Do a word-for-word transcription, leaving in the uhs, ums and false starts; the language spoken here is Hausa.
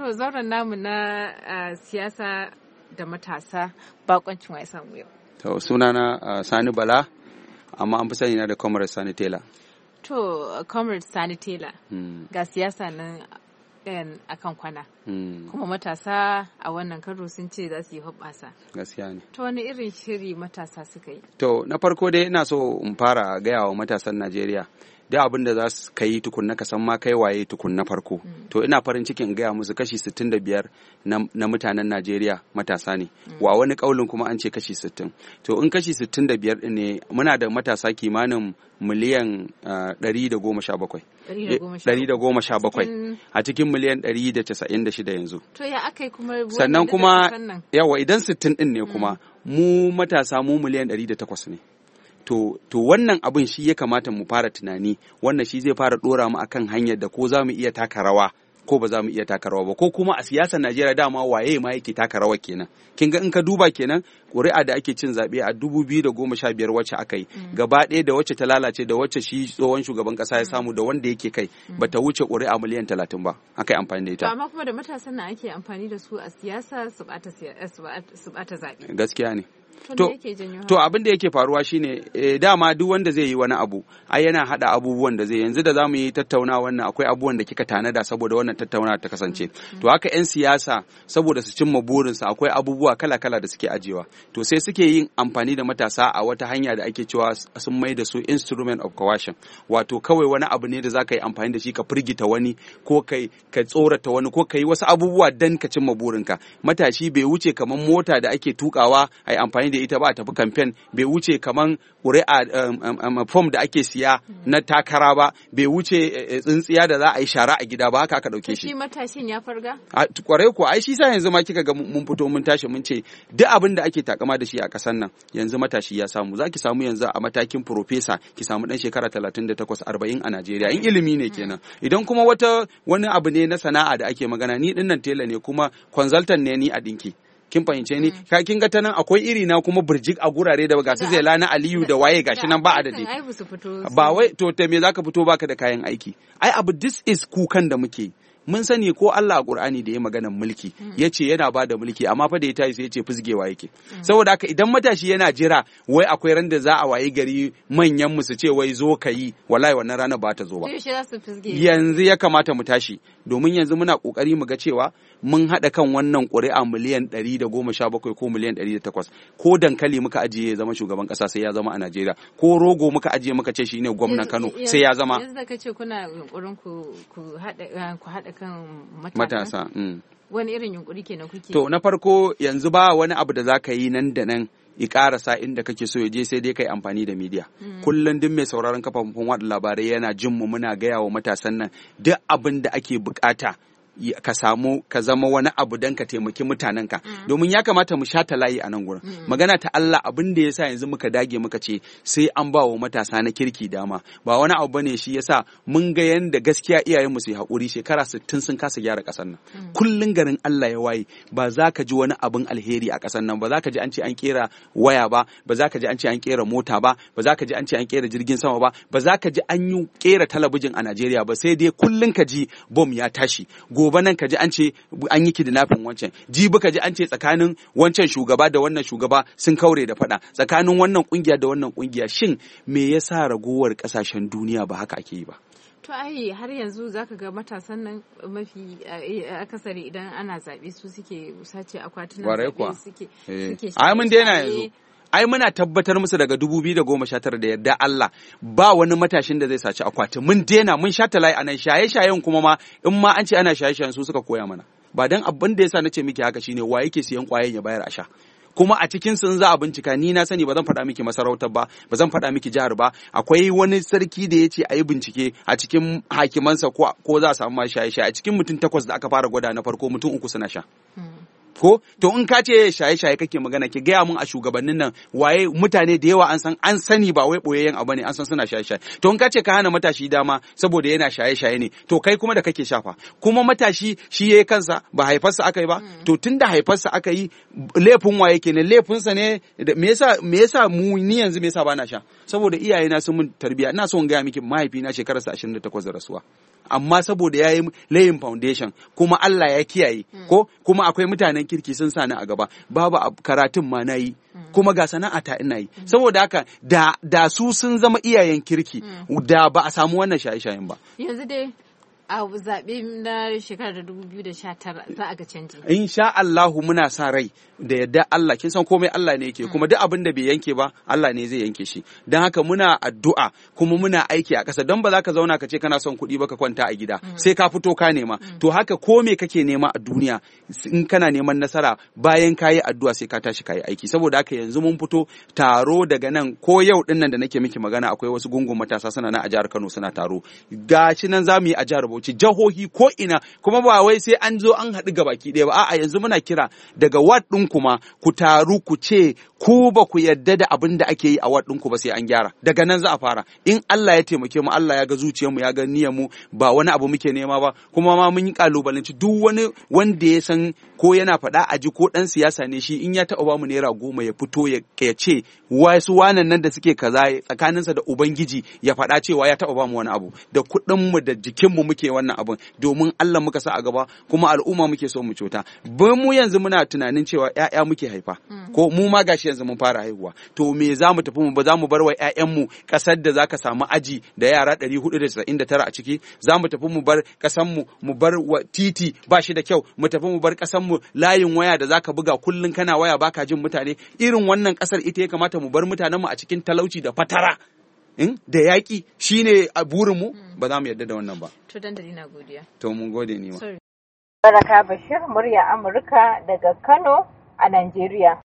To zauren namu na uh, siyasa da matasa bakoncin wai samu yau. To sunana uh, Sani Bala, amma an fi sani na da Comrade Sani Taylor. To uh, Comrade Sani Taylor hmm. ga siyasa nan ɗayan akan kwana. Hmm. Kuma matasa a wannan karo sun ce za su yi hoɓɓasa. Gaskiya ne. To wani irin shiri matasa suka yi? To na farko dai ina so in fara gaya wa matasan Najeriya. Da abin da za su kai tukunna ka san ma kai waye tukunna farko. Mm. To ina farin cikin in gaya musu kashi sittin da biyar na, na mutanen Najeriya matasa ne. Mm. Wa wani kaulin kuma an ce kashi sittin. To in kashi sittin da biyar ne muna da matasa kimanin miliyan ɗari da goma sha bakwai. ɗari da goma sha bakwai a cikin miliyan ɗari da casa'in da shida yanzu. To ya aka yi kuma sannan kuma yawa idan sittin ɗin ne kuma mm. mu matasa mu miliyan ɗari da takwas ne. To, to wannan abin shi ya kamata mu fara tunani, wannan shi zai fara dora mu akan hanyar da ko za mu iya taka rawa ko ba za mu iya taka rawa ba, ko kuma a siyasar Najeriya dama waye ma yake taka rawa kenan. Kin ga in ka duba kenan ƙuri'a da ake cin zaɓe a dubu biyu da goma sha biyar wacce aka yi mm. gaba ɗaya da wacce ta lalace da wacce shi tsohon shugaban ƙasa ya samu da wanda yake kai mm. bata wuce ƙuri'a miliyan talatin ba aka yi amfani da ita. Amma kuma da matasan nan ake amfani da su a siyasa su ɓata zaɓe. Gaskiya ne. To, to abin da yake faruwa shine e, dama duk wanda zai yi wani abu ai yana hada abubuwan da zai yanzu da zamu yi tattaunawa wannan akwai abubuwan da kika tanada saboda wannan tattaunawa ta kasance. Mm-hmm. To haka yan siyasa saboda su cimma burinsu akwai abubuwa kala-kala da suke ajewa. To sai suke yin amfani da matasa a wata hanya da ake cewa sun mai da su instrument of coercion. Wato kawai wani abu ne da zaka yi amfani da shi ka firgita wani ko kai ka tsorata wani ko kai wasu abubuwa dan ka cimma burinka. Matashi bai wuce kamar mota da ake tukawa ai amfani da ita ba a tafi kamfen, bai wuce kaman ƙuri'a fom da ake siya na takara ba, bai wuce tsintsiya da za a yi shara a gida ba, haka aka ɗauke shi. Shi matashin ya farga? Kwarai ko ai shi sa yanzu ma kika ga mun fito mun tashi mun ce duk abin da ake takama da shi a ƙasar nan yanzu matashi ya samu. Za ki samu yanzu a matakin profesa ki samu ɗan shekara talatin da takwas arba'in a Najeriya in ilimi ne kenan. Idan kuma wata wani abu ne na sana'a da ake magana ni ɗin nan tela ne kuma consultant ne ni a ɗinki. Kin fahimce ni ka kin ga ta nan akwai iri na kuma burjik a gurare da ga su zela na Aliyu da waye gashi nan ba adadi ba wai to te me zaka fito baka da kayan aiki ai abu this is kukan da muke mun sani ko Allah a Qur'ani da ya maganar mulki yace yana bada mulki amma fa da ya tayi sai yace fusgewa yake saboda haka idan matashi yana jira wai akwai ran da za a wayi gari manyan mu su ce wai zo kayi wallahi wannan ranar ba ta zo ba yanzu ya kamata mu tashi domin yanzu muna kokari mu ga cewa mun hada kan wannan ƙuri'a miliyan ɗari da goma sha bakwai ko miliyan ɗari da takwas ko dankali muka ajiye ya zama shugaban ƙasa sai ya zama a Najeriya ko rogo muka ajiye muka ce shine gwamnan Kano sai ya zama yanzu da kace kuna yunkurin ku ku hada ku hada kan matasa mm. wani irin yunkuri kenan kuke to na farko yanzu ba wani abu da zaka yi nan da nan i karasa inda kake so ya je sai dai kai amfani da media mm. kullun duk mai sauraron kafafen watsa labarai yana jin mu muna gaya wa matasan nan duk abin da ake bukata ka samu ka zama wani abu dan ka taimaki mutanenka mm. domin ya kamata mu shata layi a nan gurin mm. magana ta Allah abin da yasa yanzu muka dage muka ce sai an ba wa matasa na kirki dama ba wani abu bane shi yasa mun ga yanda gaskiya iyayenmu su yi hakuri shekara sittin sun kasa gyara kasar nan mm. kullun garin Allah ya waye ba za ka ji wani abin alheri a kasar nan ba za ka ji an ce an kera waya ba ba za ka ji an ce an kera mota ba ba za ka ji an ce an kera jirgin sama ba ba za ka ji an yi kera talabijin a Najeriya ba sai dai kullun ka ji bom ya tashi gobe nan ka ji an ce an yi kidnapping wancan jibi ka ji an ce tsakanin wancan shugaba da wannan shugaba sun kaure da fada tsakanin wannan kungiya da wannan kungiya shin me yasa ragowar kasashen duniya ba haka ake yi ba to ai har yanzu zaka ga matasan nan mafi akasari idan ana zabe su suke sace akwatunan zabe suke suke ai mun daina yanzu ai muna tabbatar musu daga dubu biyu da goma sha tara da yarda Allah ba wani matashin da zai saci akwati mun dena mun sha talai anan shaye-shayen kuma ma in ma an ce ana shaye-shayen su suka koya mana ba dan abin da yasa nace miki haka shine wa yake siyan kwayen ya bayar a sha kuma a cikin sun za a bincika ni na sani ba zan faɗa miki masarautar ba ba zan faɗa miki jihar ba akwai wani sarki da yace ayi bincike a cikin hakimansa ko ko za a samu ma shaye-shaye a cikin mutum takwas da aka fara gwada na farko mutum uku suna sha ko to in ka ce shaye-shaye kake magana ki gaya mun a shugabannin nan waye mutane da yawa an san an sani ba wai boyayyen abu ne an san suna shaye-shaye to in ka ce ka hana matashi dama saboda yana shaye-shaye ne to kai kuma da kake shafa kuma matashi shi yayi kansa ba haifarsa aka yi ba to tunda haifarsa aka yi laifin waye kenan laifinsa ne me yasa me yasa mu ni yanzu me yasa ba na sha saboda iyayena sun mun tarbiya ina so in gaya miki mahaifina shekararsa ashirin da takwas da rasuwa amma saboda ya yi layin foundation kuma Allah ya kiyaye ko kuma akwai mutanen kirki sun sani a gaba babu karatun ma na yi kuma ga sana'ata ina yi saboda haka da da su sun zama iyayen kirki da ba a samu wannan shaye-shayen ba. Yanzu dai a zaɓe na shekarar dubu biyu da sha tara za a ga canji. Insha Allahu muna sa rai da yadda Allah kin san komai Allah ne yake kuma duk abin da bai yanke ba Allah ne zai yanke shi don haka muna addu'a kuma muna aiki a ƙasa don ba za ka zauna ka ce kana son kuɗi ba ka kwanta a gida sai ka fito ka nema to haka ko me kake nema a duniya in kana neman nasara bayan ka yi addu'a sai ka tashi ka yi aiki saboda haka yanzu mun fito taro daga nan ko yau din nan da nake miki magana akwai wasu gungun matasa suna nan a jihar Kano suna taro gashi nan za mu yi a jihar Bauchi jihohi ko ina kuma ba wai sai an zo an haɗu gabaki ɗaya ba a'a yanzu muna kira daga ward ɗin kuma ku taru ku ce ku ba ku yarda da abin da ake yi a ward ɗinku ba sai an gyara daga nan za a fara in Allah ya taimake mu Allah ya ga zuciyarmu ya ga niyyar mu ba wani abu muke nema ba kuma ma mun yi kalubalanci duk wani wanda ya san ko yana faɗa a ji ko ɗan siyasa ne shi in ya taɓa ba mu naira goma ya fito ya ce wasu wanan nan da suke kaza tsakaninsa da ubangiji ya faɗa cewa ya taɓa ba mu wani abu da kuɗinmu da jikinmu muke wannan abun domin Allah muka sa a gaba kuma al'umma muke so mu cuta ba mu yanzu muna tunanin cewa ƴaƴa muke haifa ko mu ma gashi yanzu mun fara haihuwa to me za mu tafi mu ba za mu bar wa ƴaƴanmu ƙasar da zaka samu aji da yara ɗari hudu da casa'in da tara a ciki za mu tafi mu bar ƙasar mu mu bar titi ba shi da kyau mu tafi mu bar ƙasar mu layin waya da zaka buga kullun kana waya baka jin mutane irin wannan ƙasar ita ya kamata mu bar mutanenmu a cikin talauci da fatara in da yaƙi shine a burinmu ba za mu yarda da wannan ba. To dandali na godiya. To mun gode ni ma. Baraka Bashir, murya Amurka daga Kano a Najeriya.